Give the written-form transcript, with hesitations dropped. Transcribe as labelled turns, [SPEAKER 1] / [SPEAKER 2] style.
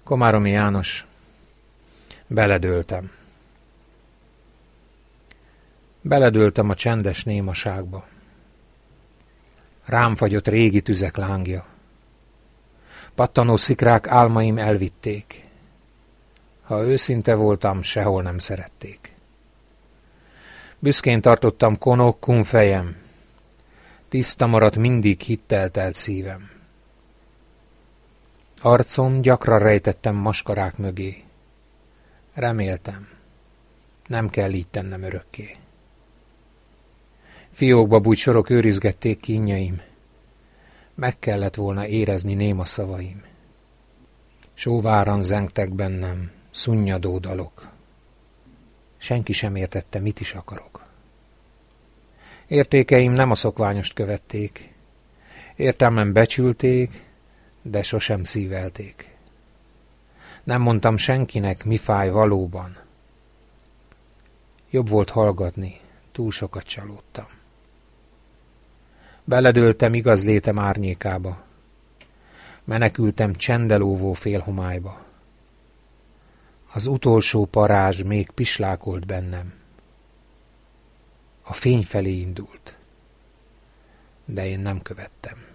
[SPEAKER 1] Komáromi János, beledőltem. Beledőltem a csendes némaságba. Rám fagyott régi tüzek lángja. Pattanó szikrák álmaim elvitték. Ha őszinte voltam, sehol nem szerették. Büszkén tartottam konok fejem. Tiszta maradt mindig hittel telt szívem. Arcom gyakran rejtettem maskarák mögé. Reméltem, nem kell így tennem örökké. Fiókba bújt sorok őrizgették kínjaim. Meg kellett volna érezni néma szavaim. Sóváran zengtek bennem szunnyadó dalok. Senki sem értette, mit is akarok. Értékeim nem a szokványost követték. Értelmem becsülték, de sosem szívelték. Nem mondtam senkinek, mi fáj valóban. Jobb volt hallgatni, túl sokat csalódtam. Beledőltem igaz létem árnyékába. Menekültem csendelóvó félhomályba. Az utolsó parázs még pislákolt bennem. A fény felé indult, de én nem követtem.